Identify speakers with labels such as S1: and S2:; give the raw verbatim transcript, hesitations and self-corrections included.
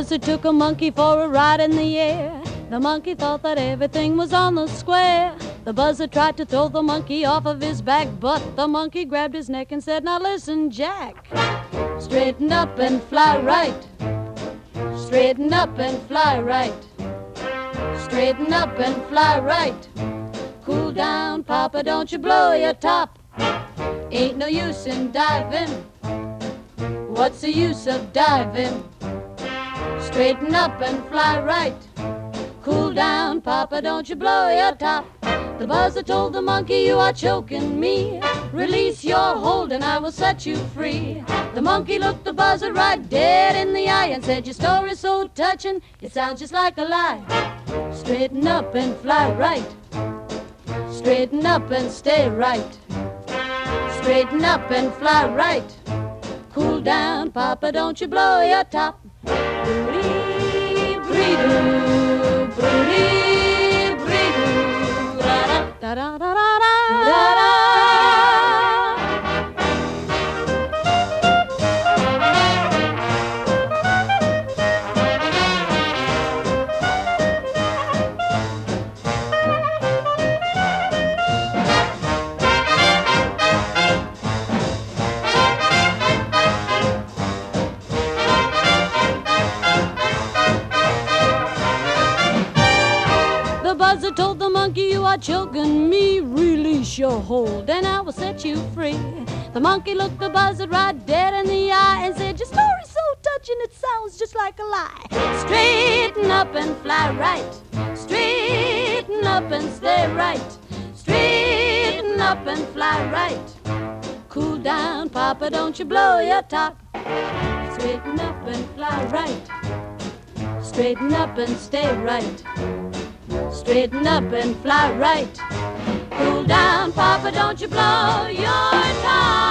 S1: buzzer took a monkey for a ride in the air. The monkey thought that everything was on the square. The buzzer tried to throw the monkey off of his back, but the monkey grabbed his neck and said, "Now listen, Jack, straighten up and fly right. Straighten up and fly right. Straighten up and fly right. Cool down, Papa, don't you blow your top. Ain't no use in diving. What's the use of diving? Straighten up and fly right. Cool down, Papa, don't you blow your top." The buzzer told the monkey, "You are choking me. Release your hold and I will set you free." The monkey looked the buzzer right dead in the eye and said, "Your story's so touching, it sounds just like a lie. Straighten up and fly right. Straighten up and stay right. Straighten up and fly right. Cool down, Papa, don't you blow your top." Bree, bree, doo, bree, bree, doo, da da da da da da da da. The buzzer told the monkey, "You are choking me. Release your hold and I will set you free." The monkey looked the buzzer right dead in the eye and said, "Your story's so touching, it sounds just like a lie. Straighten up and fly right. Straighten up and stay right. Straighten up and fly right. Cool down, Papa, don't you blow your top. Straighten up and fly right. Straighten up and stay right. Straighten up and fly right. Cool down, Papa, don't you blow your top."